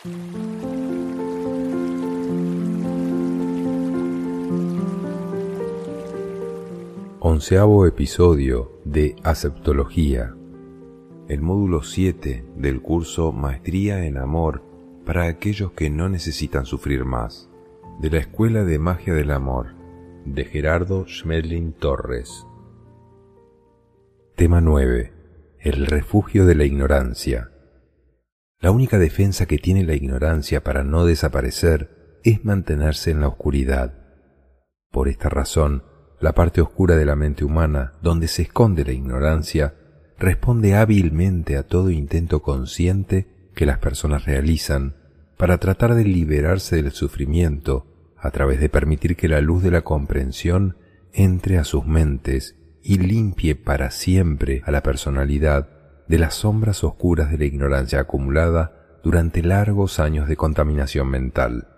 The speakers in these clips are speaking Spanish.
Onceavo episodio de Aceptología, el módulo 7 del curso Maestría en Amor para aquellos que no necesitan sufrir más, de la Escuela de Magia del Amor, de Gerardo Schmedlin Torres. Tema 9. El refugio de la ignorancia. La única defensa que tiene la ignorancia para no desaparecer es mantenerse en la oscuridad. Por esta razón, la parte oscura de la mente humana, donde se esconde la ignorancia, responde hábilmente a todo intento consciente que las personas realizan para tratar de liberarse del sufrimiento a través de permitir que la luz de la comprensión entre a sus mentes y limpie para siempre a la personalidad de las sombras oscuras de la ignorancia acumulada durante largos años de contaminación mental.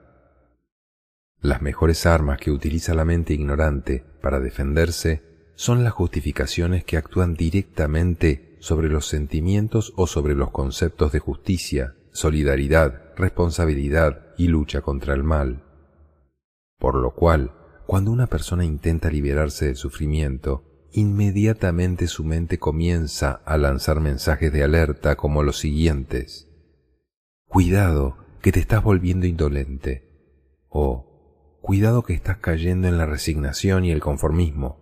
Las mejores armas que utiliza la mente ignorante para defenderse son las justificaciones que actúan directamente sobre los sentimientos o sobre los conceptos de justicia, solidaridad, responsabilidad y lucha contra el mal. Por lo cual, cuando una persona intenta liberarse del sufrimiento, inmediatamente su mente comienza a lanzar mensajes de alerta como los siguientes: cuidado que te estás volviendo indolente, o cuidado que estás cayendo en la resignación y el conformismo.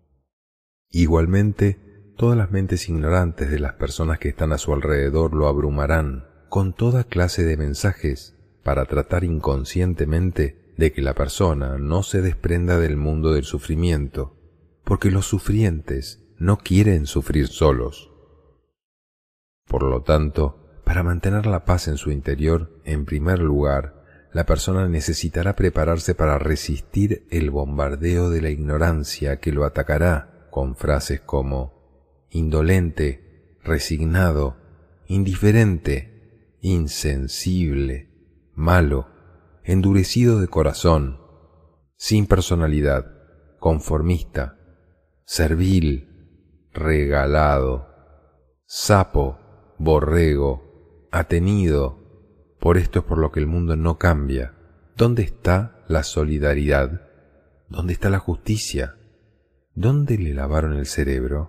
Igualmente, todas las mentes ignorantes de las personas que están a su alrededor lo abrumarán con toda clase de mensajes para tratar inconscientemente de que la persona no se desprenda del mundo del sufrimiento, porque los sufrientes no quieren sufrir solos. Por lo tanto, para mantener la paz en su interior, en primer lugar, la persona necesitará prepararse para resistir el bombardeo de la ignorancia que lo atacará con frases como indolente, resignado, indiferente, insensible, malo, endurecido de corazón, sin personalidad, conformista, servil, regalado, sapo, borrego, atenido. Por esto es por lo que el mundo no cambia. ¿Dónde está la solidaridad? ¿Dónde está la justicia? ¿Dónde le lavaron el cerebro?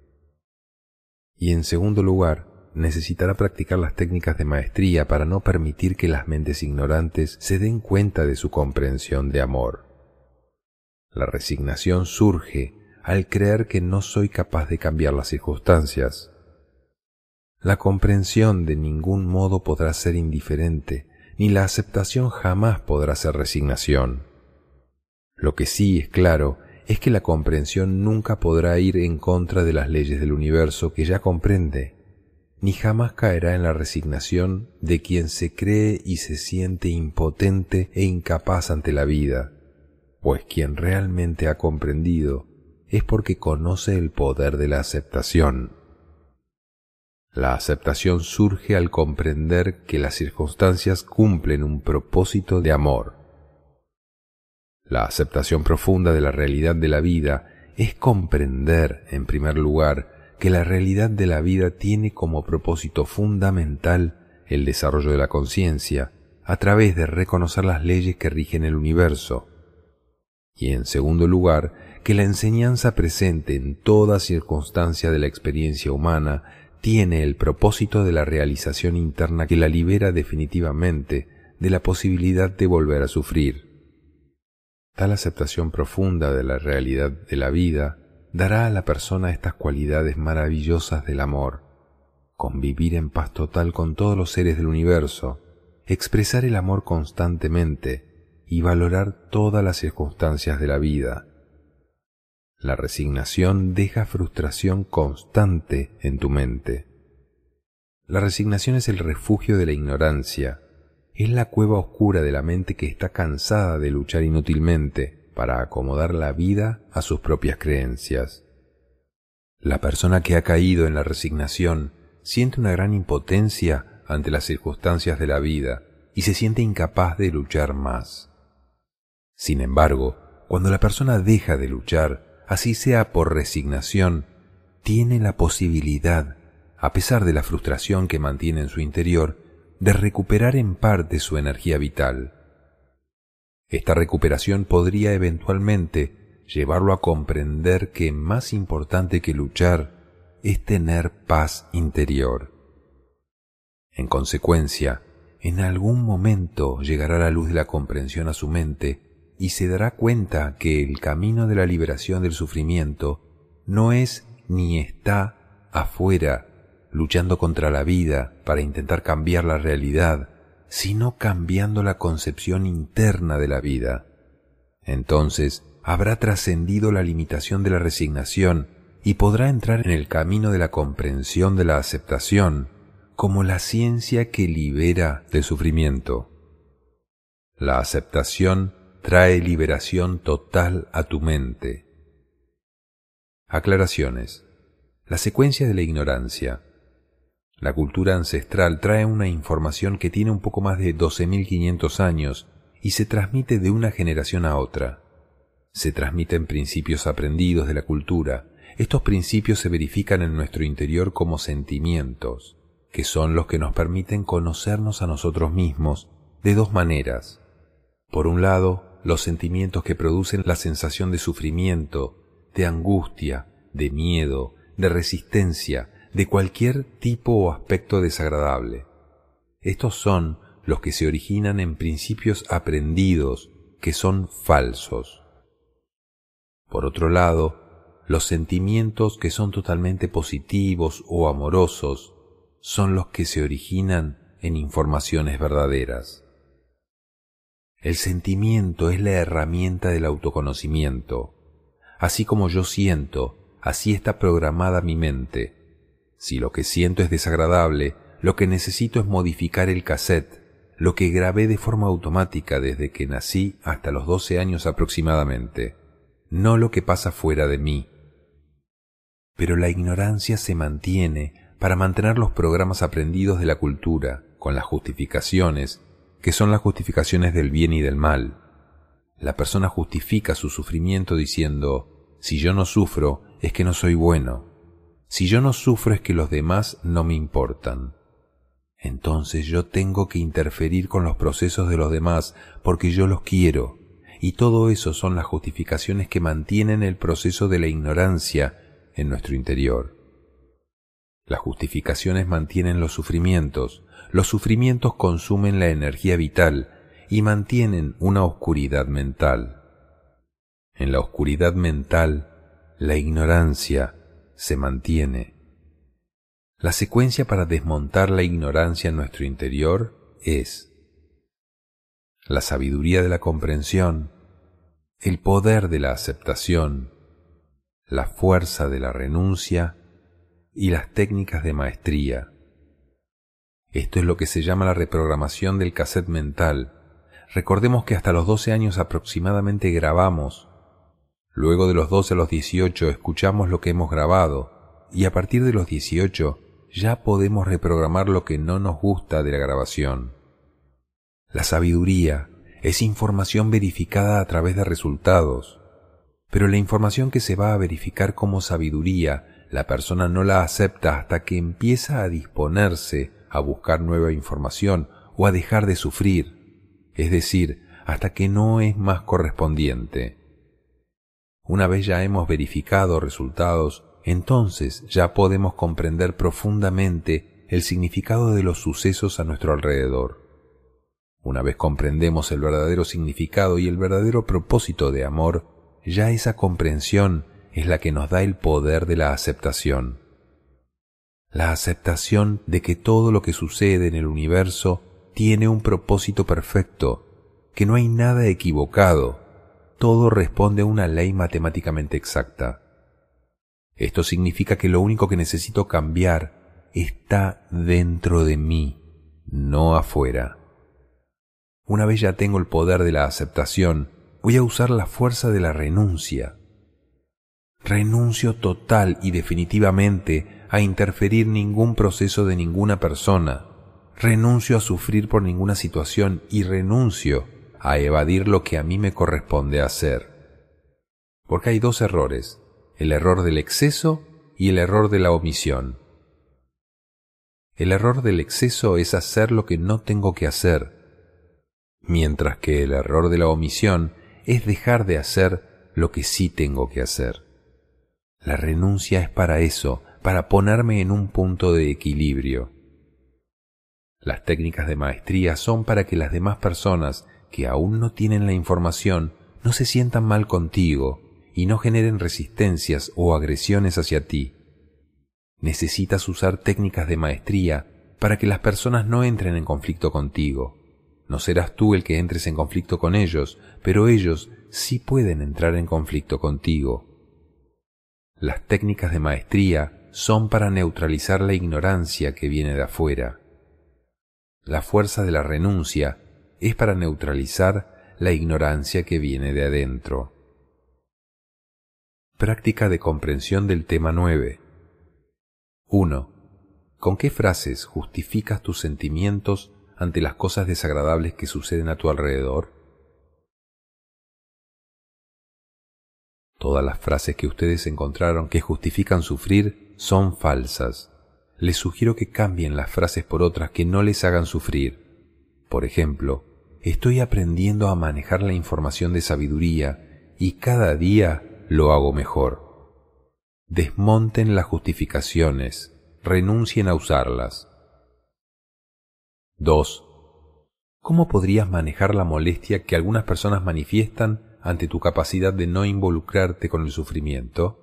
Y en segundo lugar, necesitará practicar las técnicas de maestría para no permitir que las mentes ignorantes se den cuenta de su comprensión de amor. La resignación surge al creer que no soy capaz de cambiar las circunstancias. La comprensión de ningún modo podrá ser indiferente, ni la aceptación jamás podrá ser resignación. Lo que sí es claro es que la comprensión nunca podrá ir en contra de las leyes del universo que ya comprende, ni jamás caerá en la resignación de quien se cree y se siente impotente e incapaz ante la vida, pues quien realmente ha comprendido es porque conoce el poder de la aceptación. La aceptación surge al comprender que las circunstancias cumplen un propósito de amor. La aceptación profunda de la realidad de la vida es comprender, en primer lugar, que la realidad de la vida tiene como propósito fundamental el desarrollo de la conciencia a través de reconocer las leyes que rigen el universo. Y en segundo lugar, que la enseñanza presente en toda circunstancia de la experiencia humana tiene el propósito de la realización interna que la libera definitivamente de la posibilidad de volver a sufrir. Tal aceptación profunda de la realidad de la vida dará a la persona estas cualidades maravillosas del amor: convivir en paz total con todos los seres del universo, expresar el amor constantemente y valorar todas las circunstancias de la vida. La resignación deja frustración constante en tu mente. La resignación es el refugio de la ignorancia, es la cueva oscura de la mente que está cansada de luchar inútilmente para acomodar la vida a sus propias creencias. La persona que ha caído en la resignación siente una gran impotencia ante las circunstancias de la vida y se siente incapaz de luchar más. Sin embargo, cuando la persona deja de luchar, así sea por resignación, tiene la posibilidad, a pesar de la frustración que mantiene en su interior, de recuperar en parte su energía vital. Esta recuperación podría eventualmente llevarlo a comprender que más importante que luchar es tener paz interior. En consecuencia, en algún momento llegará la luz de la comprensión a su mente y se dará cuenta que el camino de la liberación del sufrimiento no es ni está afuera luchando contra la vida para intentar cambiar la realidad, sino cambiando la concepción interna de la vida. Entonces habrá trascendido la limitación de la resignación y podrá entrar en el camino de la comprensión de la aceptación como la ciencia que libera del sufrimiento. La aceptación trae liberación total a tu mente. Aclaraciones. La secuencia de la ignorancia. La cultura ancestral trae una información que tiene un poco más de 12.500 años y se transmite de una generación a otra. Se transmiten principios aprendidos de la cultura. Estos principios se verifican en nuestro interior como sentimientos, que son los que nos permiten conocernos a nosotros mismos de dos maneras. Por un lado, los sentimientos que producen la sensación de sufrimiento, de angustia, de miedo, de resistencia, de cualquier tipo o aspecto desagradable. Estos son los que se originan en principios aprendidos que son falsos. Por otro lado, los sentimientos que son totalmente positivos o amorosos son los que se originan en informaciones verdaderas. El sentimiento es la herramienta del autoconocimiento. Así como yo siento, así está programada mi mente. Si lo que siento es desagradable, lo que necesito es modificar el cassette, lo que grabé de forma automática desde que nací hasta los 12 años aproximadamente, no lo que pasa fuera de mí. Pero la ignorancia se mantiene para mantener los programas aprendidos de la cultura, con las justificaciones, que son las justificaciones del bien y del mal. La persona justifica su sufrimiento diciendo, si yo no sufro es que no soy bueno, si yo no sufro es que los demás no me importan. Entonces yo tengo que interferir con los procesos de los demás porque yo los quiero, y todo eso son las justificaciones que mantienen el proceso de la ignorancia en nuestro interior. Las justificaciones mantienen los sufrimientos consumen la energía vital y mantienen una oscuridad mental. En la oscuridad mental, la ignorancia se mantiene. La secuencia para desmontar la ignorancia en nuestro interior es la sabiduría de la comprensión, el poder de la aceptación, la fuerza de la renuncia y las técnicas de maestría. Esto es lo que se llama la reprogramación del cassette mental. Recordemos que hasta los 12 años aproximadamente grabamos. Luego de los 12 a los 18 escuchamos lo que hemos grabado y a partir de los 18 ya podemos reprogramar lo que no nos gusta de la grabación. La sabiduría es información verificada a través de resultados, pero la información que se va a verificar como sabiduría, la persona no la acepta hasta que empieza a disponerse a buscar nueva información o a dejar de sufrir, es decir, hasta que no es más correspondiente. Una vez ya hemos verificado resultados, entonces ya podemos comprender profundamente el significado de los sucesos a nuestro alrededor. Una vez comprendemos el verdadero significado y el verdadero propósito de amor, ya esa comprensión es la que nos da el poder de la aceptación. La aceptación de que todo lo que sucede en el universo tiene un propósito perfecto, que no hay nada equivocado, todo responde a una ley matemáticamente exacta. Esto significa que lo único que necesito cambiar está dentro de mí, no afuera. Una vez ya tengo el poder de la aceptación, voy a usar la fuerza de la renuncia. Renuncio total y definitivamente a interferir ningún proceso de ninguna persona. Renuncio a sufrir por ninguna situación y renuncio a evadir lo que a mí me corresponde hacer. Porque hay dos errores, el error del exceso y el error de la omisión. El error del exceso es hacer lo que no tengo que hacer, mientras que el error de la omisión es dejar de hacer lo que sí tengo que hacer. La renuncia es para eso, para ponerme en un punto de equilibrio. Las técnicas de maestría son para que las demás personas que aún no tienen la información no se sientan mal contigo y no generen resistencias o agresiones hacia ti. Necesitas usar técnicas de maestría para que las personas no entren en conflicto contigo. No serás tú el que entres en conflicto con ellos, pero ellos sí pueden entrar en conflicto contigo. Las técnicas de maestría son para neutralizar la ignorancia que viene de afuera. La fuerza de la renuncia es para neutralizar la ignorancia que viene de adentro. Práctica de comprensión del tema 9. 1. ¿Con qué frases justificas tus sentimientos ante las cosas desagradables que suceden a tu alrededor? Todas las frases que ustedes encontraron que justifican sufrir son falsas. Les sugiero que cambien las frases por otras que no les hagan sufrir. Por ejemplo, estoy aprendiendo a manejar la información de sabiduría y cada día lo hago mejor. Desmonten las justificaciones, renuncien a usarlas. 2. ¿Cómo podrías manejar la molestia que algunas personas manifiestan ante tu capacidad de no involucrarte con el sufrimiento?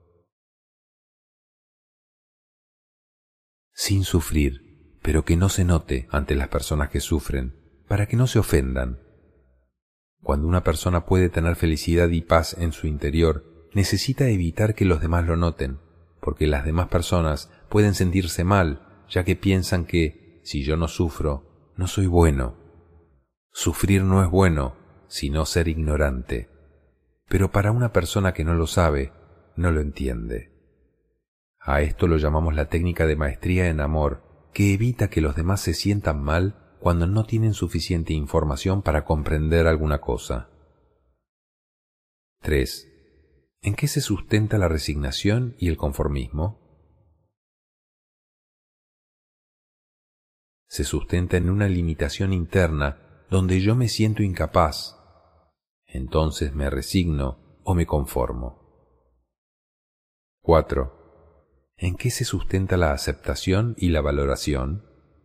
Sin sufrir, pero que no se note ante las personas que sufren, para que no se ofendan. Cuando una persona puede tener felicidad y paz en su interior, necesita evitar que los demás lo noten, porque las demás personas pueden sentirse mal, ya que piensan que, si yo no sufro, no soy bueno. Sufrir no es bueno, sino ser ignorante. Pero para una persona que no lo sabe, no lo entiende. A esto lo llamamos la técnica de maestría en amor, que evita que los demás se sientan mal cuando no tienen suficiente información para comprender alguna cosa. 3. ¿En qué se sustenta la resignación y el conformismo? Se sustenta en una limitación interna donde yo me siento incapaz. Entonces me resigno o me conformo. 4. ¿En qué se sustenta la aceptación y la valoración?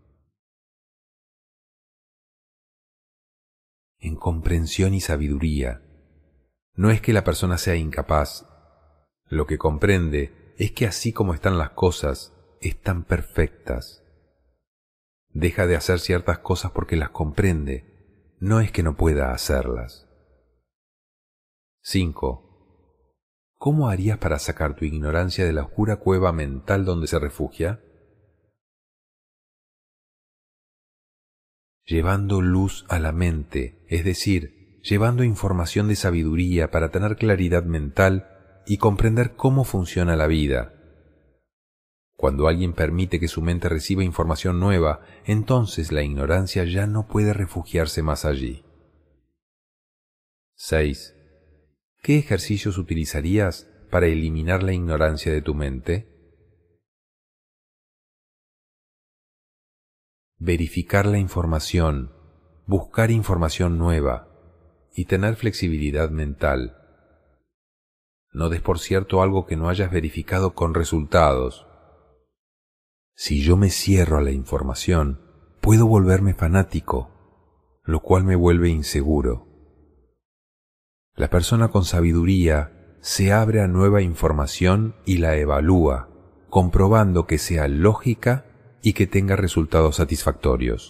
En comprensión y sabiduría. No es que la persona sea incapaz. Lo que comprende es que así como están las cosas, están perfectas. Deja de hacer ciertas cosas porque las comprende, no es que no pueda hacerlas. 5. ¿Cómo harías para sacar tu ignorancia de la oscura cueva mental donde se refugia? Llevando luz a la mente, es decir, llevando información de sabiduría para tener claridad mental y comprender cómo funciona la vida. Cuando alguien permite que su mente reciba información nueva, entonces la ignorancia ya no puede refugiarse más allí. 6. ¿Qué ejercicios utilizarías para eliminar la ignorancia de tu mente? Verificar la información, buscar información nueva y tener flexibilidad mental. No des por cierto algo que no hayas verificado con resultados. Si yo me cierro a la información, puedo volverme fanático, lo cual me vuelve inseguro. La persona con sabiduría se abre a nueva información y la evalúa, comprobando que sea lógica y que tenga resultados satisfactorios.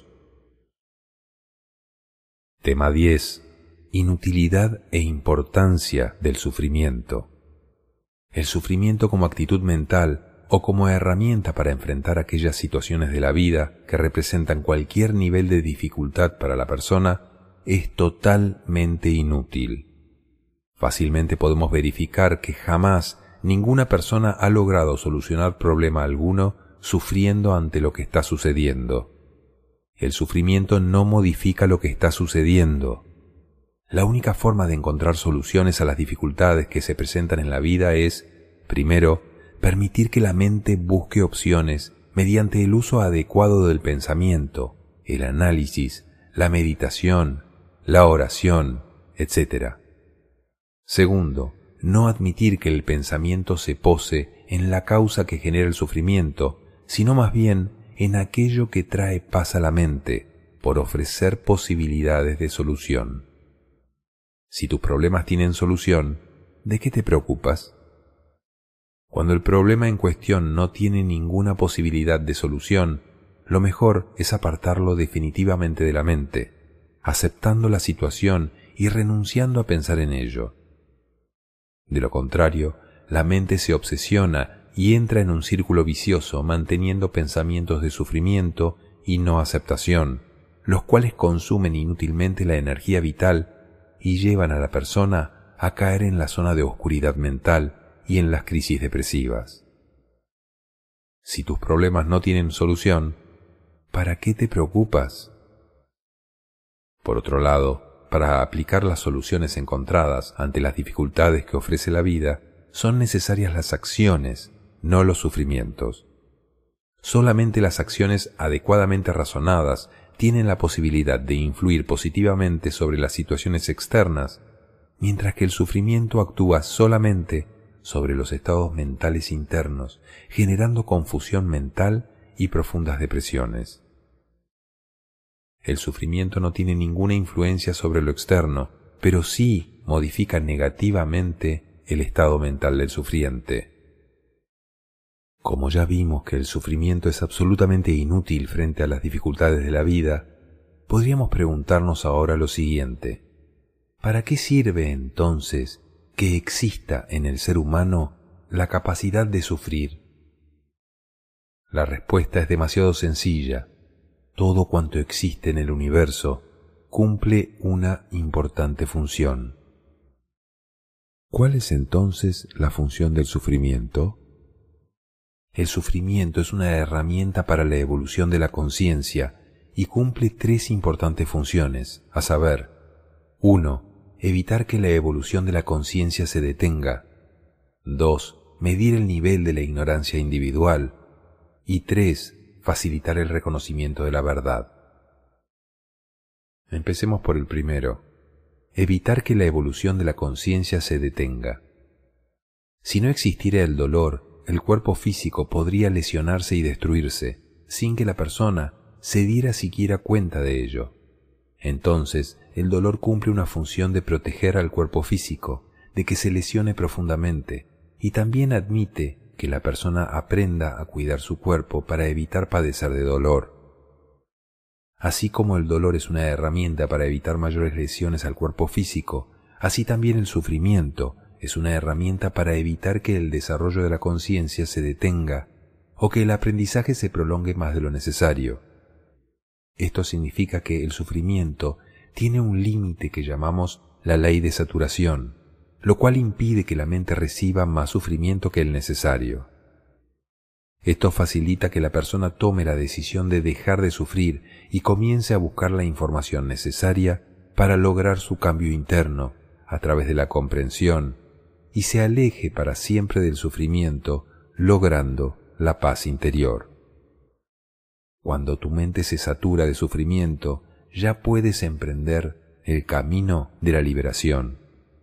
Tema 10. Inutilidad e importancia del sufrimiento. El sufrimiento como actitud mental o como herramienta para enfrentar aquellas situaciones de la vida que representan cualquier nivel de dificultad para la persona es totalmente inútil. Fácilmente podemos verificar que jamás ninguna persona ha logrado solucionar problema alguno sufriendo ante lo que está sucediendo. El sufrimiento no modifica lo que está sucediendo. La única forma de encontrar soluciones a las dificultades que se presentan en la vida es, primero, permitir que la mente busque opciones mediante el uso adecuado del pensamiento, el análisis, la meditación, la oración, etc. Segundo, no admitir que el pensamiento se pose en la causa que genera el sufrimiento, sino más bien en aquello que trae paz a la mente, por ofrecer posibilidades de solución. Si tus problemas tienen solución, ¿de qué te preocupas? Cuando el problema en cuestión no tiene ninguna posibilidad de solución, lo mejor es apartarlo definitivamente de la mente, aceptando la situación y renunciando a pensar en ello. De lo contrario, la mente se obsesiona y entra en un círculo vicioso manteniendo pensamientos de sufrimiento y no aceptación, los cuales consumen inútilmente la energía vital y llevan a la persona a caer en la zona de oscuridad mental y en las crisis depresivas. Si tus problemas no tienen solución, ¿para qué te preocupas? Por otro lado, para aplicar las soluciones encontradas ante las dificultades que ofrece la vida, son necesarias las acciones, no los sufrimientos. Solamente las acciones adecuadamente razonadas tienen la posibilidad de influir positivamente sobre las situaciones externas, mientras que el sufrimiento actúa solamente sobre los estados mentales internos, generando confusión mental y profundas depresiones. El sufrimiento no tiene ninguna influencia sobre lo externo, pero sí modifica negativamente el estado mental del sufriente. Como ya vimos que el sufrimiento es absolutamente inútil frente a las dificultades de la vida, podríamos preguntarnos ahora lo siguiente: ¿para qué sirve entonces que exista en el ser humano la capacidad de sufrir? La respuesta es demasiado sencilla. Todo cuanto existe en el universo cumple una importante función. ¿Cuál es entonces la función del sufrimiento? El sufrimiento es una herramienta para la evolución de la conciencia y cumple tres importantes funciones, a saber: 1. Evitar que la evolución de la conciencia se detenga. 2. Medir el nivel de la ignorancia individual. Y 3. Facilitar el reconocimiento de la verdad. Empecemos por el primero: evitar que la evolución de la conciencia se detenga. Si no existiera el dolor, el cuerpo físico podría lesionarse y destruirse, sin que la persona se diera siquiera cuenta de ello. Entonces, el dolor cumple una función de proteger al cuerpo físico, de que se lesione profundamente, y también admite que la persona aprenda a cuidar su cuerpo para evitar padecer de dolor. Así como el dolor es una herramienta para evitar mayores lesiones al cuerpo físico, así también el sufrimiento es una herramienta para evitar que el desarrollo de la conciencia se detenga o que el aprendizaje se prolongue más de lo necesario. Esto significa que el sufrimiento tiene un límite que llamamos la ley de saturación, lo cual impide que la mente reciba más sufrimiento que el necesario. Esto facilita que la persona tome la decisión de dejar de sufrir y comience a buscar la información necesaria para lograr su cambio interno a través de la comprensión y se aleje para siempre del sufrimiento, logrando la paz interior. Cuando tu mente se satura de sufrimiento, ya puedes emprender el camino de la liberación.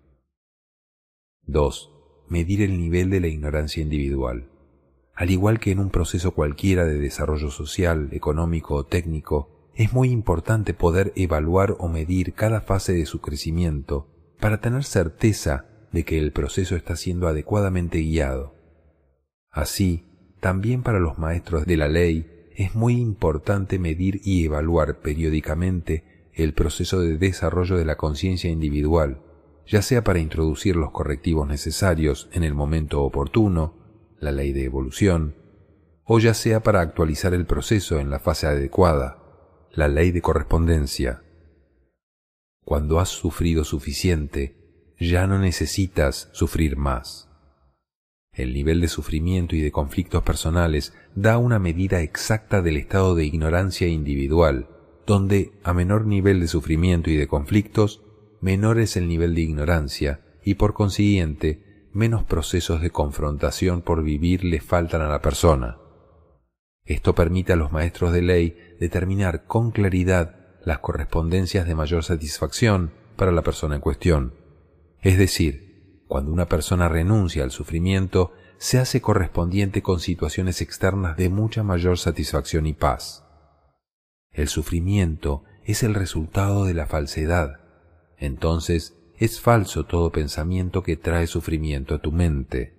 2. Medir el nivel de la ignorancia individual. Al igual que en un proceso cualquiera de desarrollo social, económico o técnico, es muy importante poder evaluar o medir cada fase de su crecimiento para tener certeza de que el proceso está siendo adecuadamente guiado. Así, también para los maestros de la ley, es muy importante medir y evaluar periódicamente el proceso de desarrollo de la conciencia individual, ya sea para introducir los correctivos necesarios en el momento oportuno, la ley de evolución, o ya sea para actualizar el proceso en la fase adecuada, la ley de correspondencia. Cuando has sufrido suficiente, ya no necesitas sufrir más. El nivel de sufrimiento y de conflictos personales da una medida exacta del estado de ignorancia individual, donde a menor nivel de sufrimiento y de conflictos, menor es el nivel de ignorancia y por consiguiente menos procesos de confrontación por vivir le faltan a la persona. Esto permite a los maestros de ley determinar con claridad las correspondencias de mayor satisfacción para la persona en cuestión. Es decir, cuando una persona renuncia al sufrimiento, se hace correspondiente con situaciones externas de mucha mayor satisfacción y paz. El sufrimiento es el resultado de la falsedad. Entonces, es falso todo pensamiento que trae sufrimiento a tu mente.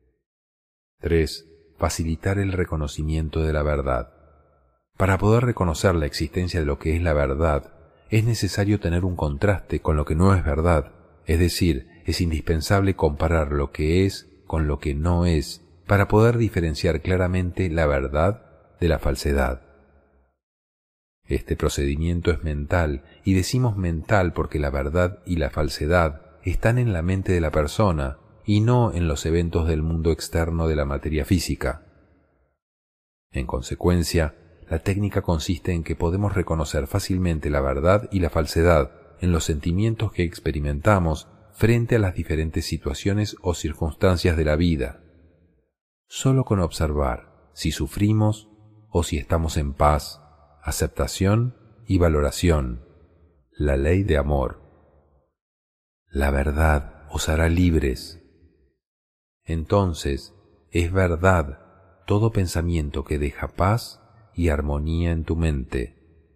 3. Facilitar el reconocimiento de la verdad. Para poder reconocer la existencia de lo que es la verdad, es necesario tener un contraste con lo que no es verdad, es decir, es indispensable comparar lo que es con lo que no es, para poder diferenciar claramente la verdad de la falsedad. Este procedimiento es mental, y decimos mental porque la verdad y la falsedad están en la mente de la persona y no en los eventos del mundo externo de la materia física. En consecuencia, la técnica consiste en que podemos reconocer fácilmente la verdad y la falsedad en los sentimientos que experimentamos frente a las diferentes situaciones o circunstancias de la vida. Solo con observar si sufrimos o si estamos en paz, aceptación y valoración, la ley de amor. La verdad os hará libres. Entonces, es verdad todo pensamiento que deja paz y armonía en tu mente.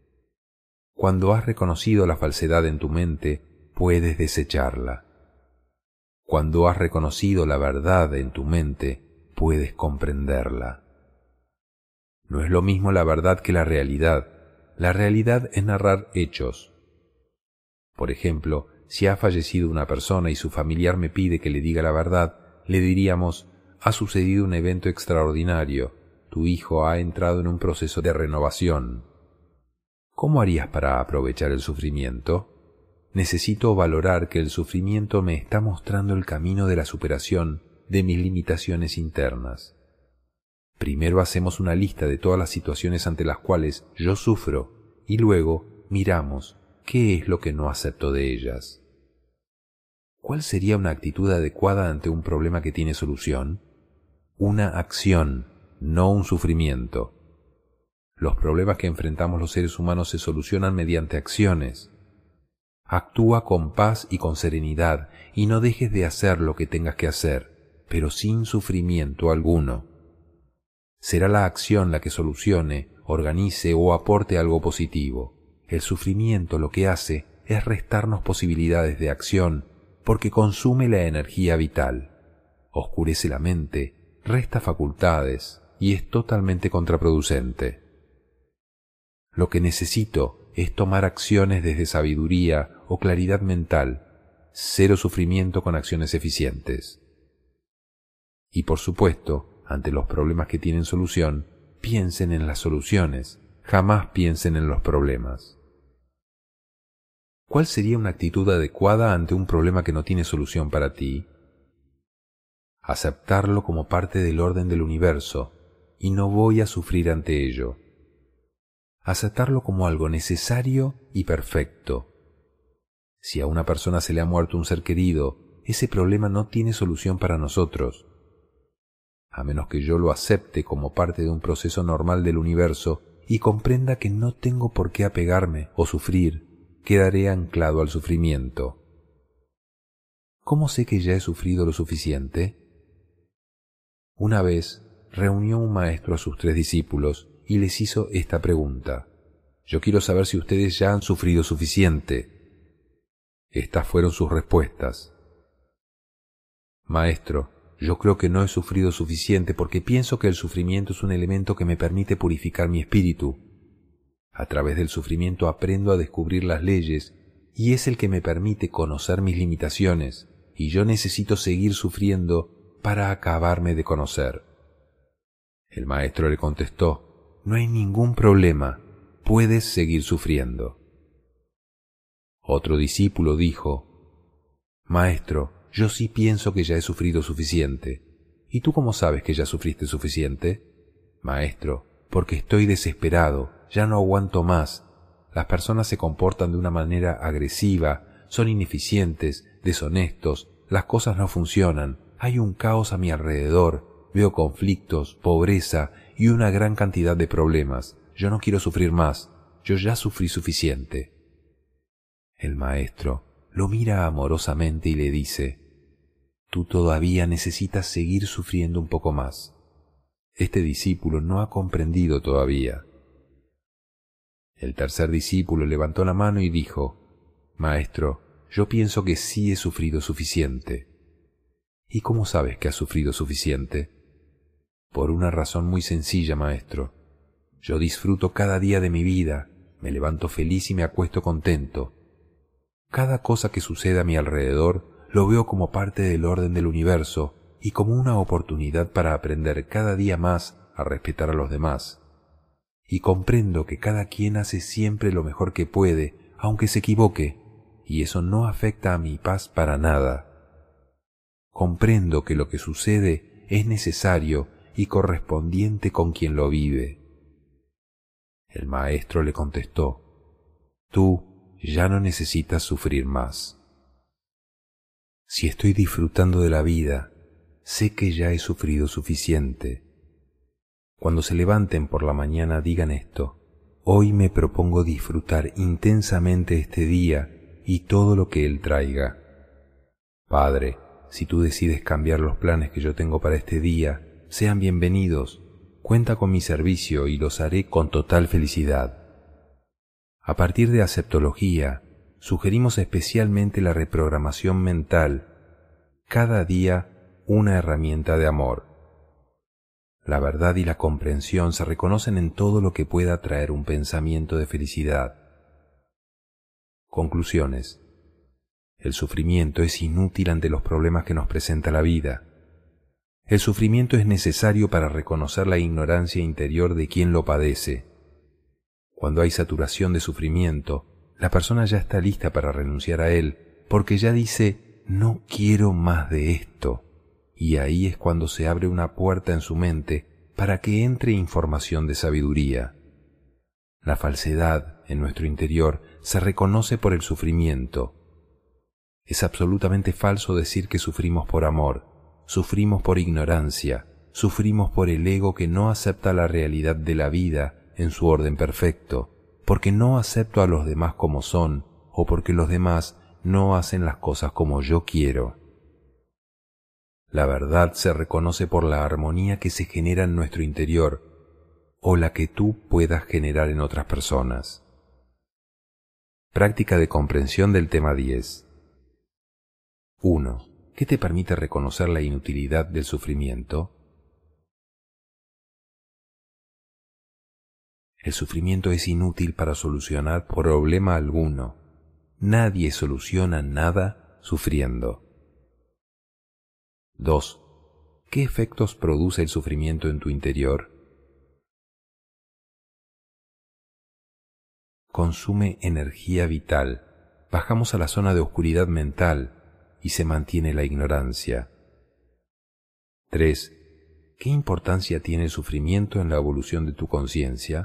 Cuando has reconocido la falsedad en tu mente, puedes desecharla. Cuando has reconocido la verdad en tu mente, puedes comprenderla. No es lo mismo la verdad que la realidad. La realidad es narrar hechos. Por ejemplo, si ha fallecido una persona y su familiar me pide que le diga la verdad, le diríamos: ha sucedido un evento extraordinario, tu hijo ha entrado en un proceso de renovación. ¿Cómo harías para aprovechar el sufrimiento? Necesito valorar que el sufrimiento me está mostrando el camino de la superación de mis limitaciones internas. Primero hacemos una lista de todas las situaciones ante las cuales yo sufro y luego miramos qué es lo que no acepto de ellas. ¿Cuál sería una actitud adecuada ante un problema que tiene solución? Una acción, no un sufrimiento. Los problemas que enfrentamos los seres humanos se solucionan mediante acciones. Actúa con paz y con serenidad y no dejes de hacer lo que tengas que hacer, pero sin sufrimiento alguno. Será la acción la que solucione, organice o aporte algo positivo. El sufrimiento lo que hace es restarnos posibilidades de acción porque consume la energía vital, oscurece la mente, resta facultades y es totalmente contraproducente. Lo que necesito es tomar acciones desde sabiduría o claridad mental, cero sufrimiento con acciones eficientes. Y por supuesto, ante los problemas que tienen solución, piensen en las soluciones, jamás piensen en los problemas. ¿Cuál sería una actitud adecuada ante un problema que no tiene solución para ti? Aceptarlo como parte del orden del universo, y no voy a sufrir ante ello. Aceptarlo como algo necesario y perfecto. Si a una persona se le ha muerto un ser querido, ese problema no tiene solución para nosotros. A menos que yo lo acepte como parte de un proceso normal del universo y comprenda que no tengo por qué apegarme o sufrir, quedaré anclado al sufrimiento. ¿Cómo sé que ya he sufrido lo suficiente? Una vez reunió un maestro a sus 3 discípulos y les hizo esta pregunta: yo quiero saber si ustedes ya han sufrido suficiente. Estas fueron sus respuestas: Maestro, yo creo que no he sufrido suficiente porque pienso que el sufrimiento es un elemento que me permite purificar mi espíritu. A través del sufrimiento aprendo a descubrir las leyes y es el que me permite conocer mis limitaciones, y yo necesito seguir sufriendo para acabarme de conocer. El maestro le contestó: no hay ningún problema, puedes seguir sufriendo. Otro discípulo dijo: Maestro, yo sí pienso que ya he sufrido suficiente. ¿Y tú cómo sabes que ya sufriste suficiente? Maestro, porque estoy desesperado, ya no aguanto más. Las personas se comportan de una manera agresiva, son ineficientes, deshonestos, las cosas no funcionan, hay un caos a mi alrededor, veo conflictos, pobreza, y una gran cantidad de problemas. Yo no quiero sufrir más. Yo ya sufrí suficiente. El maestro lo mira amorosamente y le dice: tú todavía necesitas seguir sufriendo un poco más. Este discípulo no ha comprendido todavía. El tercer discípulo levantó la mano y dijo: Maestro, yo pienso que sí he sufrido suficiente. ¿Y cómo sabes que has sufrido suficiente? Por una razón muy sencilla, maestro. Yo disfruto cada día de mi vida, me levanto feliz y me acuesto contento. Cada cosa que sucede a mi alrededor lo veo como parte del orden del universo y como una oportunidad para aprender cada día más a respetar a los demás. Y comprendo que cada quien hace siempre lo mejor que puede, aunque se equivoque, y eso no afecta a mi paz para nada. Comprendo que lo que sucede es necesario y correspondiente con quien lo vive. El maestro le contestó: tú ya no necesitas sufrir más. Si estoy disfrutando de la vida, sé que ya he sufrido suficiente. Cuando se levanten por la mañana digan esto: hoy me propongo disfrutar intensamente este día y todo lo que él traiga. Padre, si tú decides cambiar los planes que yo tengo para este día, sean bienvenidos. Cuenta con mi servicio y los haré con total felicidad. A partir de aceptología, sugerimos especialmente la reprogramación mental, cada día una herramienta de amor. La verdad y la comprensión se reconocen en todo lo que pueda traer un pensamiento de felicidad. Conclusiones. El sufrimiento es inútil ante los problemas que nos presenta la vida. El sufrimiento es necesario para reconocer la ignorancia interior de quien lo padece. Cuando hay saturación de sufrimiento, la persona ya está lista para renunciar a él, porque ya dice: no quiero más de esto. Y ahí es cuando se abre una puerta en su mente para que entre información de sabiduría. La falsedad en nuestro interior se reconoce por el sufrimiento. Es absolutamente falso decir que sufrimos por amor. Sufrimos por ignorancia, sufrimos por el ego que no acepta la realidad de la vida en su orden perfecto, porque no acepto a los demás como son, o porque los demás no hacen las cosas como yo quiero. La verdad se reconoce por la armonía que se genera en nuestro interior, o la que tú puedas generar en otras personas. Práctica de comprensión del tema 10. 1. ¿Qué te permite reconocer la inutilidad del sufrimiento? El sufrimiento es inútil para solucionar problema alguno. Nadie soluciona nada sufriendo. 2. ¿Qué efectos produce el sufrimiento en tu interior? Consume energía vital. Bajamos a la zona de oscuridad mental y se mantiene la ignorancia. 3. ¿Qué importancia tiene el sufrimiento en la evolución de tu conciencia?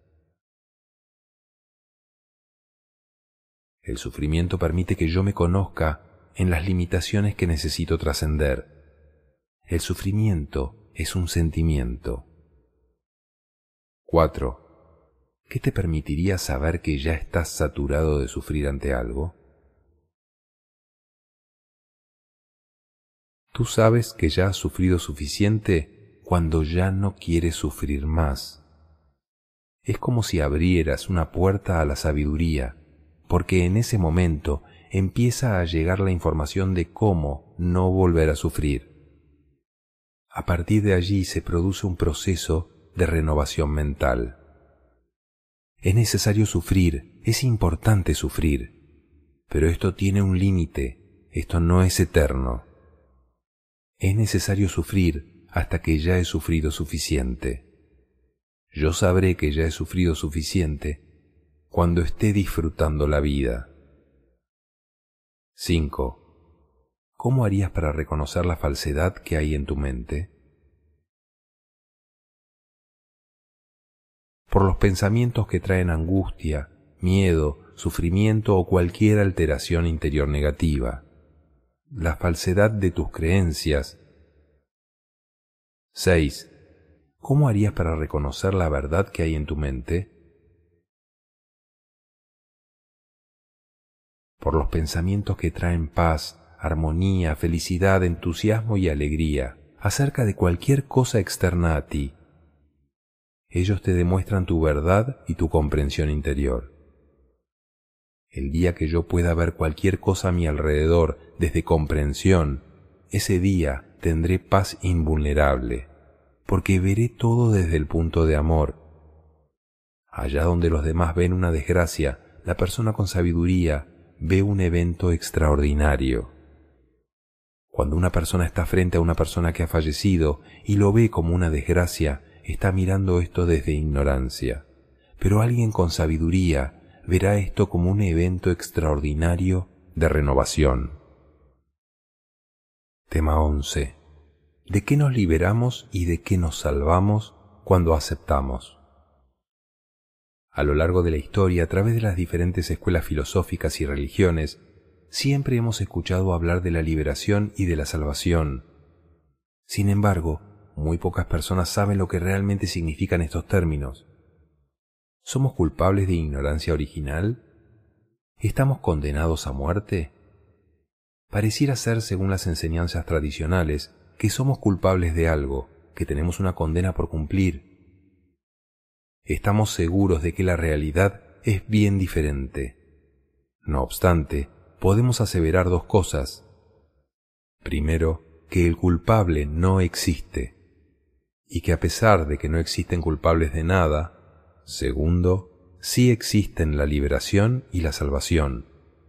El sufrimiento permite que yo me conozca en las limitaciones que necesito trascender. El sufrimiento es un sentimiento. 4. ¿Qué te permitiría saber que ya estás saturado de sufrir ante algo? Tú sabes que ya has sufrido suficiente cuando ya no quieres sufrir más. Es como si abrieras una puerta a la sabiduría, porque en ese momento empieza a llegar la información de cómo no volver a sufrir. A partir de allí se produce un proceso de renovación mental. Es necesario sufrir, es importante sufrir, pero esto tiene un límite, esto no es eterno. Es necesario sufrir hasta que ya he sufrido suficiente. Yo sabré que ya he sufrido suficiente cuando esté disfrutando la vida. 5. ¿Cómo harías para reconocer la falsedad que hay en tu mente? Por los pensamientos que traen angustia, miedo, sufrimiento o cualquier alteración interior negativa. La falsedad de tus creencias. 6. ¿cómo harías para reconocer la verdad que hay en tu mente? Por los pensamientos que traen paz, armonía, felicidad, entusiasmo y alegría acerca de cualquier cosa externa a ti. Ellos te demuestran tu verdad y tu comprensión interior. El día que yo pueda ver cualquier cosa a mi alrededor desde comprensión, ese día tendré paz invulnerable, porque veré todo desde el punto de amor. Allá donde los demás ven una desgracia, la persona con sabiduría ve un evento extraordinario. Cuando una persona está frente a una persona que ha fallecido y lo ve como una desgracia, está mirando esto desde ignorancia. Pero alguien con sabiduría verá esto como un evento extraordinario de renovación. Tema 11. ¿De qué nos liberamos y de qué nos salvamos cuando aceptamos? A lo largo de la historia, a través de las diferentes escuelas filosóficas y religiones, siempre hemos escuchado hablar de la liberación y de la salvación. Sin embargo, muy pocas personas saben lo que realmente significan estos términos. ¿Somos culpables de ignorancia original? ¿Estamos condenados a muerte? Pareciera ser, según las enseñanzas tradicionales, que somos culpables de algo, que tenemos una condena por cumplir. Estamos seguros de que la realidad es bien diferente. No obstante, podemos aseverar dos cosas. Primero, que el culpable no existe, y que a pesar de que no existen culpables de nada, segundo, sí existen la liberación y la salvación.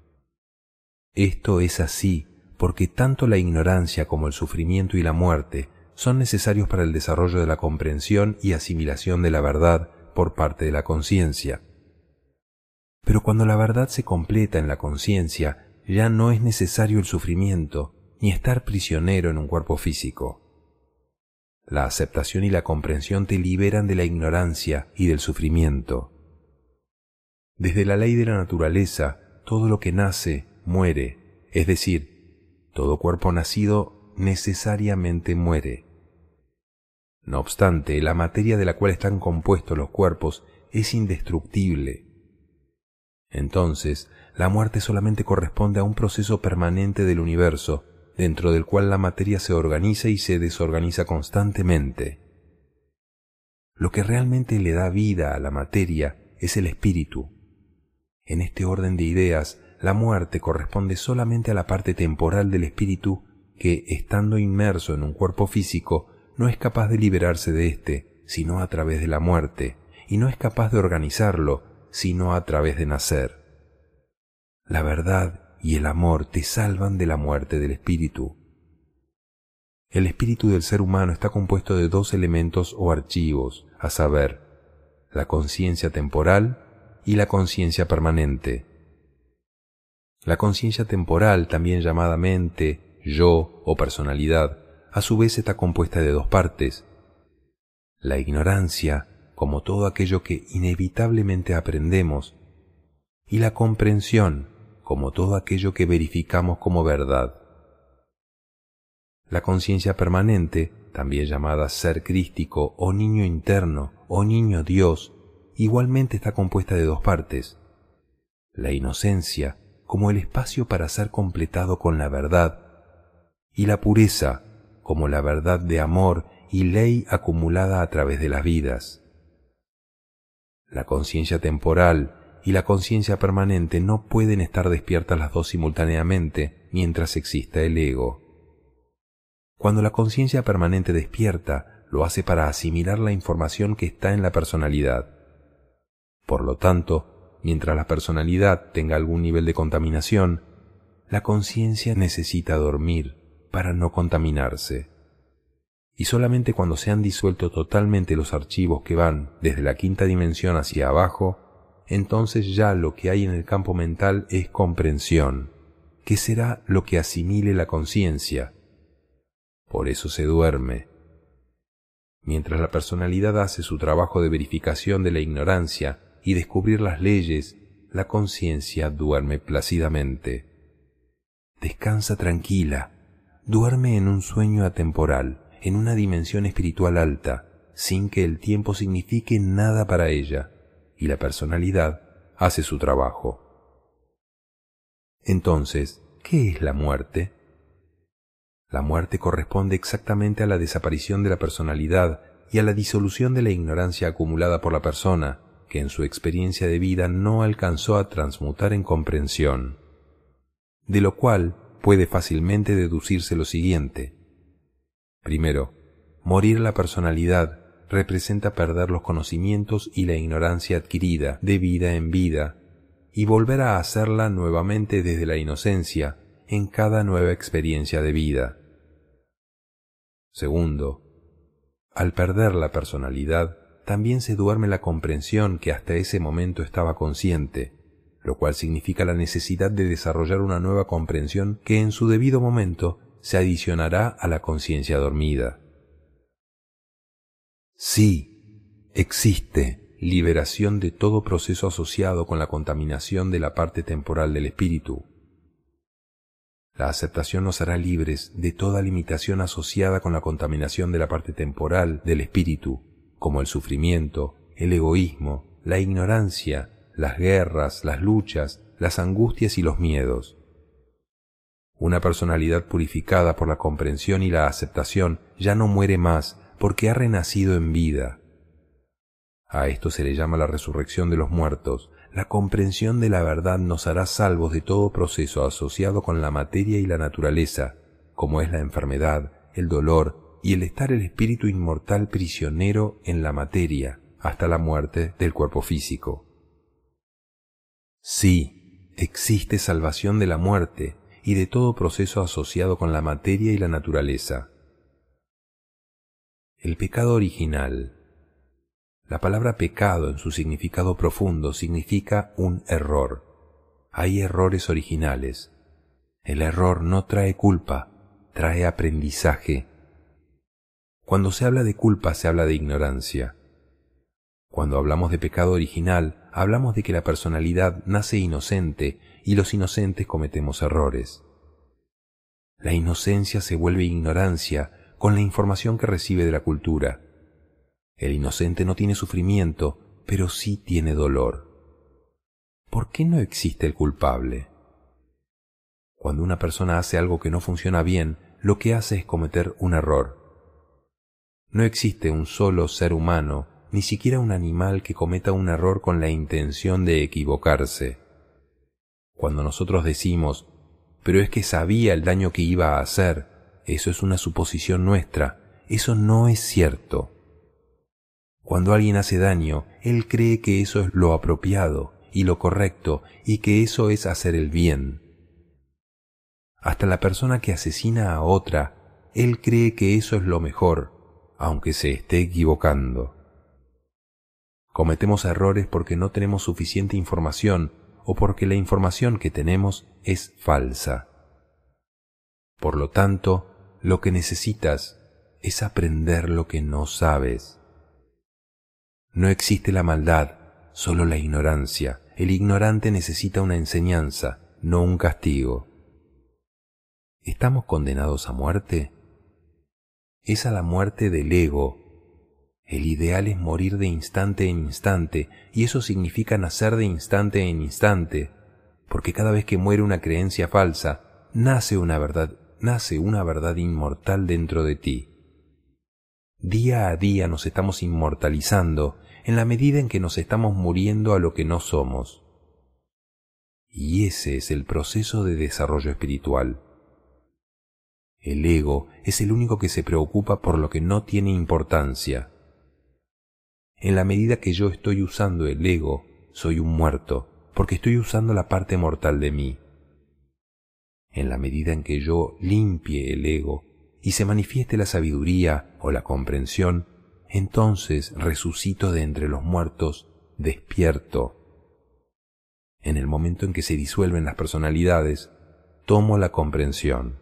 Esto es así porque tanto la ignorancia como el sufrimiento y la muerte son necesarios para el desarrollo de la comprensión y asimilación de la verdad por parte de la conciencia. Pero cuando la verdad se completa en la conciencia, ya no es necesario el sufrimiento ni estar prisionero en un cuerpo físico. La aceptación y la comprensión te liberan de la ignorancia y del sufrimiento. Desde la ley de la naturaleza, todo lo que nace, muere, es decir, todo cuerpo nacido necesariamente muere. No obstante, la materia de la cual están compuestos los cuerpos es indestructible. Entonces, la muerte solamente corresponde a un proceso permanente del universo, dentro del cual la materia se organiza y se desorganiza constantemente. Lo que realmente le da vida a la materia es el espíritu. En este orden de ideas, la muerte corresponde solamente a la parte temporal del espíritu que, estando inmerso en un cuerpo físico, no es capaz de liberarse de éste, sino a través de la muerte, y no es capaz de organizarlo, sino a través de nacer. La verdad y el amor te salvan de la muerte del espíritu. El espíritu del ser humano está compuesto de dos elementos o archivos, a saber, la conciencia temporal y la conciencia permanente. La conciencia temporal, también llamada mente, yo o personalidad, a su vez está compuesta de dos partes. La ignorancia, como todo aquello que inevitablemente aprendemos, y la comprensión, como todo aquello que verificamos como verdad. La conciencia permanente, también llamada ser crístico o niño interno o niño Dios, igualmente está compuesta de dos partes. La inocencia, como el espacio para ser completado con la verdad, y la pureza, como la verdad de amor y ley acumulada a través de las vidas. La conciencia temporal y la conciencia permanente no pueden estar despiertas las dos simultáneamente mientras exista el ego. Cuando la conciencia permanente despierta, lo hace para asimilar la información que está en la personalidad. Por lo tanto, mientras la personalidad tenga algún nivel de contaminación, la conciencia necesita dormir para no contaminarse. Y solamente cuando se han disuelto totalmente los archivos que van desde la quinta dimensión hacia abajo, entonces ya lo que hay en el campo mental es comprensión, que será lo que asimile la conciencia. Por eso se duerme. Mientras la personalidad hace su trabajo de verificación de la ignorancia y descubrir las leyes, la conciencia duerme plácidamente. Descansa tranquila, duerme en un sueño atemporal, en una dimensión espiritual alta, sin que el tiempo signifique nada para ella, y la personalidad hace su trabajo. Entonces, ¿qué es la muerte? La muerte corresponde exactamente a la desaparición de la personalidad y a la disolución de la ignorancia acumulada por la persona, que en su experiencia de vida no alcanzó a transmutar en comprensión. De lo cual puede fácilmente deducirse lo siguiente. Primero, morir la personalidad representa perder los conocimientos y la ignorancia adquirida de vida en vida y volver a hacerla nuevamente desde la inocencia en cada nueva experiencia de vida. Segundo, al perder la personalidad, también se duerme la comprensión que hasta ese momento estaba consciente, lo cual significa la necesidad de desarrollar una nueva comprensión que en su debido momento se adicionará a la conciencia dormida. Sí, existe liberación de todo proceso asociado con la contaminación de la parte temporal del espíritu. La aceptación nos hará libres de toda limitación asociada con la contaminación de la parte temporal del espíritu, como el sufrimiento, el egoísmo, la ignorancia, las guerras, las luchas, las angustias y los miedos. Una personalidad purificada por la comprensión y la aceptación ya no muere más porque ha renacido en vida. A esto se le llama la resurrección de los muertos. La comprensión de la verdad nos hará salvos de todo proceso asociado con la materia y la naturaleza, como es la enfermedad, el dolor y el estar el espíritu inmortal prisionero en la materia hasta la muerte del cuerpo físico. Sí, existe salvación de la muerte y de todo proceso asociado con la materia y la naturaleza. El pecado original. La palabra pecado en su significado profundo significa un error. Hay errores originales. El error no trae culpa, trae aprendizaje. Cuando se habla de culpa se habla de ignorancia. Cuando hablamos de pecado original, hablamos de que la personalidad nace inocente y los inocentes cometemos errores. La inocencia se vuelve ignorancia con la información que recibe de la cultura. El inocente no tiene sufrimiento, pero sí tiene dolor. ¿Por qué no existe el culpable? Cuando una persona hace algo que no funciona bien, lo que hace es cometer un error. No existe un solo ser humano, ni siquiera un animal que cometa un error con la intención de equivocarse. Cuando nosotros decimos, pero es que sabía el daño que iba a hacer, eso es una suposición nuestra, eso no es cierto. Cuando alguien hace daño, él cree que eso es lo apropiado y lo correcto y que eso es hacer el bien. Hasta la persona que asesina a otra, él cree que eso es lo mejor, aunque se esté equivocando. Cometemos errores porque no tenemos suficiente información o porque la información que tenemos es falsa. Por lo tanto, lo que necesitas es aprender lo que no sabes. No existe la maldad, solo la ignorancia. El ignorante necesita una enseñanza, no un castigo. ¿Estamos condenados a muerte? Es a la muerte del ego. El ideal es morir de instante en instante, y eso significa nacer de instante en instante, porque cada vez que muere una creencia falsa, nace una verdad inmortal dentro de ti. Día a día nos estamos inmortalizando en la medida en que nos estamos muriendo a lo que no somos. Y ese es el proceso de desarrollo espiritual. El ego es el único que se preocupa por lo que no tiene importancia. En la medida que yo estoy usando el ego, soy un muerto, porque estoy usando la parte mortal de mí. En la medida en que yo limpie el ego y se manifieste la sabiduría o la comprensión, entonces resucito de entre los muertos, despierto. En el momento en que se disuelven las personalidades, tomo la comprensión.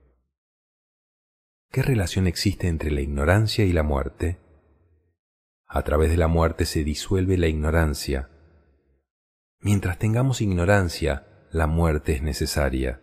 ¿Qué relación existe entre la ignorancia y la muerte? A través de la muerte se disuelve la ignorancia. Mientras tengamos ignorancia, la muerte es necesaria.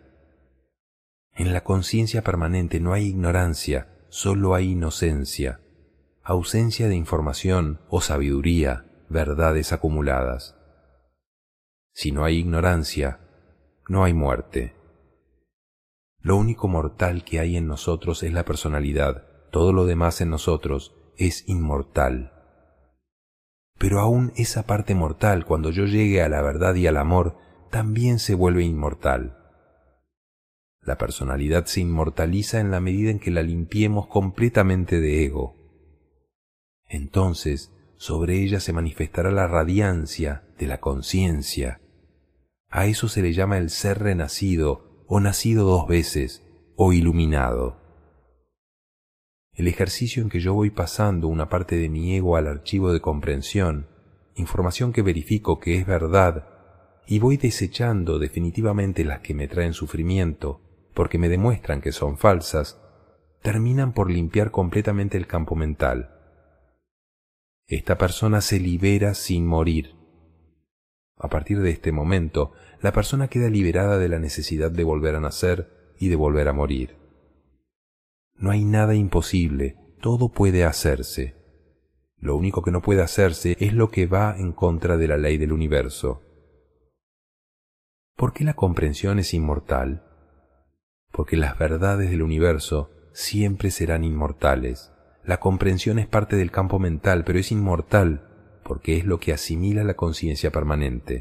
En la conciencia permanente no hay ignorancia, solo hay inocencia. ausencia de información o sabiduría, verdades acumuladas. Si no hay ignorancia, no hay muerte. Lo único mortal que hay en nosotros es la personalidad, todo lo demás en nosotros es inmortal. Pero aún esa parte mortal, cuando yo llegue a la verdad y al amor, también se vuelve inmortal. La personalidad se inmortaliza en la medida en que la limpiemos completamente de ego. Entonces, sobre ella se manifestará la radiancia de la conciencia. A eso se le llama el ser renacido, o nacido dos veces, o iluminado. El ejercicio en que yo voy pasando una parte de mi ego al archivo de comprensión, información que verifico que es verdad, y voy desechando definitivamente las que me traen sufrimiento, porque me demuestran que son falsas, terminan por limpiar completamente el campo mental. Esta persona se libera sin morir. A partir de este momento, la persona queda liberada de la necesidad de volver a nacer y de volver a morir. No hay nada imposible, todo puede hacerse. Lo único que no puede hacerse es lo que va en contra de la ley del universo. ¿Por qué la comprensión es inmortal? Porque las verdades del universo siempre serán inmortales. La comprensión es parte del campo mental, pero es inmortal porque es lo que asimila la conciencia permanente.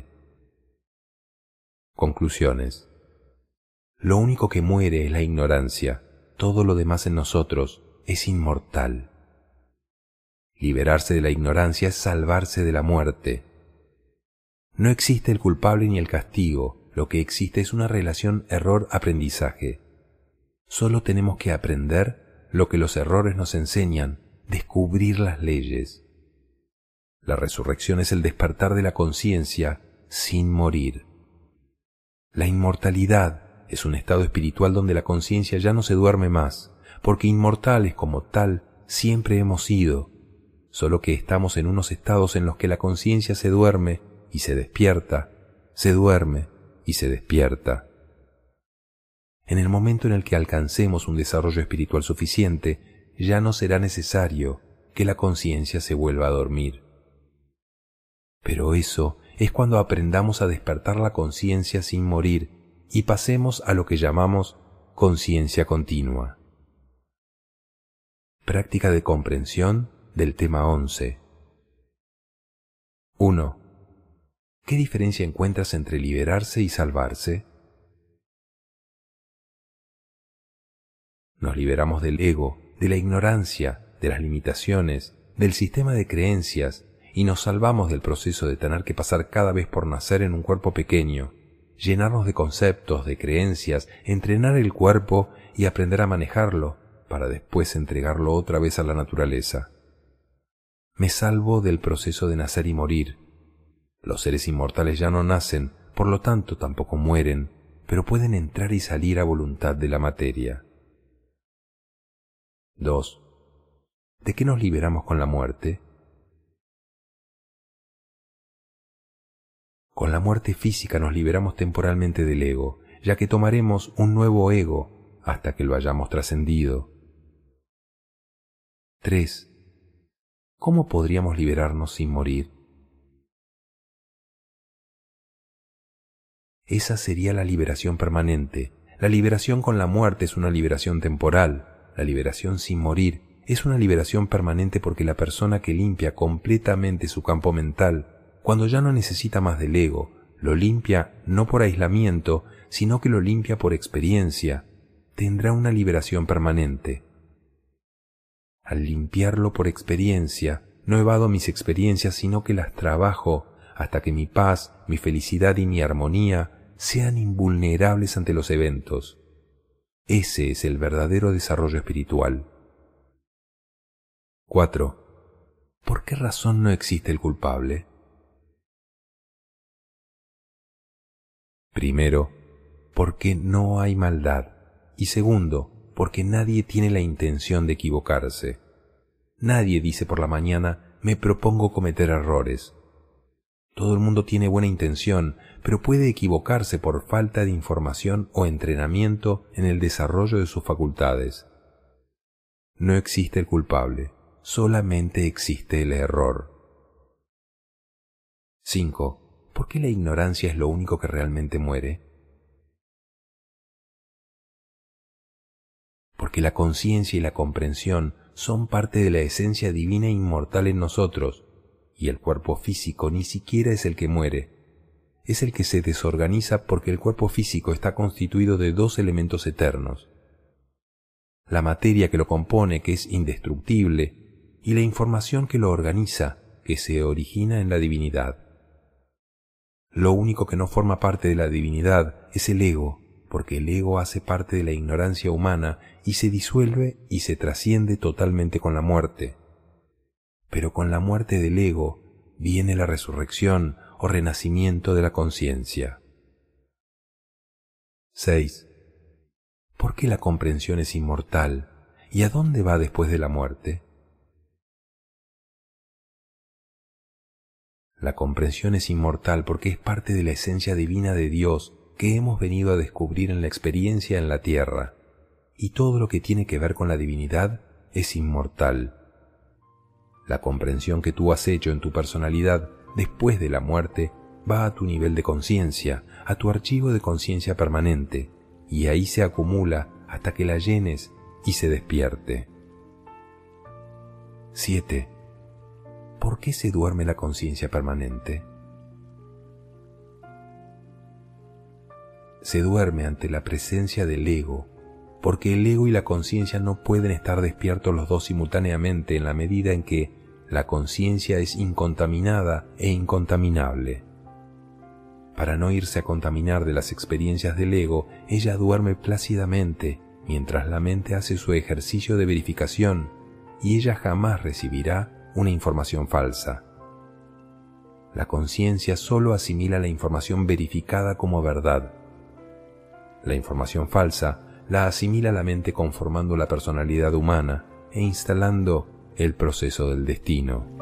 Conclusiones. Lo único que muere es la ignorancia. Todo lo demás en nosotros es inmortal. Liberarse de la ignorancia es salvarse de la muerte. No existe el culpable ni el castigo, lo que existe es una relación error-aprendizaje. Solo tenemos que aprender lo que los errores nos enseñan, descubrir las leyes. La resurrección es el despertar de la conciencia sin morir. La inmortalidad es un estado espiritual donde la conciencia ya no se duerme más, porque inmortales como tal siempre hemos sido, solo que estamos en unos estados en los que la conciencia se duerme y se despierta, se duerme y se despierta. En el momento en el que alcancemos un desarrollo espiritual suficiente, ya no será necesario que la conciencia se vuelva a dormir. Pero eso es cuando aprendamos a despertar la conciencia sin morir y pasemos a lo que llamamos conciencia continua. Práctica de comprensión del tema 11. 1. ¿Qué diferencia encuentras entre liberarse y salvarse? Nos liberamos del ego, de la ignorancia, de las limitaciones, del sistema de creencias y nos salvamos del proceso de tener que pasar cada vez por nacer en un cuerpo pequeño, llenarnos de conceptos, de creencias, entrenar el cuerpo y aprender a manejarlo para después entregarlo otra vez a la naturaleza. Me salvo del proceso de nacer y morir. Los seres inmortales ya no nacen, por lo tanto tampoco mueren, pero pueden entrar y salir a voluntad de la materia. 2. ¿De qué nos liberamos con la muerte? Con la muerte física nos liberamos temporalmente del ego, ya que tomaremos un nuevo ego hasta que lo hayamos trascendido. 3. ¿Cómo podríamos liberarnos sin morir? Esa sería la liberación permanente. La liberación con la muerte es una liberación temporal. La liberación sin morir es una liberación permanente porque la persona que limpia completamente su campo mental, cuando ya no necesita más del ego, lo limpia no por aislamiento, sino que lo limpia por experiencia, tendrá una liberación permanente. Al limpiarlo por experiencia, no evado mis experiencias, sino que las trabajo hasta que mi paz, mi felicidad y mi armonía sean invulnerables ante los eventos. Ese es el verdadero desarrollo espiritual. 4. ¿Por qué razón no existe el culpable? Primero, porque no hay maldad. Y segundo, porque nadie tiene la intención de equivocarse. Nadie dice por la mañana, me propongo cometer errores. Todo el mundo tiene buena intención, pero puede equivocarse por falta de información o entrenamiento en el desarrollo de sus facultades. No existe el culpable, solamente existe el error. 5. ¿Por qué la ignorancia es lo único que realmente muere? Porque la conciencia y la comprensión son parte de la esencia divina e inmortal en nosotros, y el cuerpo físico ni siquiera es el que muere. Es el que se desorganiza porque el cuerpo físico está constituido de dos elementos eternos: la materia que lo compone, que es indestructible, y la información que lo organiza, que se origina en la divinidad. Lo único que no forma parte de la divinidad es el ego, porque el ego hace parte de la ignorancia humana y se disuelve y se trasciende totalmente con la muerte. Pero con la muerte del ego viene la resurrección o renacimiento de la conciencia. 6. ¿Por qué la comprensión es inmortal? ¿Y a dónde va después de la muerte? La comprensión es inmortal porque es parte de la esencia divina de Dios que hemos venido a descubrir en la experiencia en la tierra, y todo lo que tiene que ver con la divinidad es inmortal. La comprensión que tú has hecho en tu personalidad después de la muerte va a tu nivel de conciencia, a tu archivo de conciencia permanente, y ahí se acumula hasta que la llenes y se despierte. 7. ¿Por qué se duerme la conciencia permanente? Se duerme ante la presencia del ego, porque el ego y la conciencia no pueden estar despiertos los dos simultáneamente en la medida en que la conciencia es incontaminada e incontaminable. Para no irse a contaminar de las experiencias del ego, ella duerme plácidamente mientras la mente hace su ejercicio de verificación, y ella jamás recibirá una información falsa. La conciencia solo asimila la información verificada como verdad. La información falsa la asimila la mente conformando la personalidad humana e instalando el proceso del destino.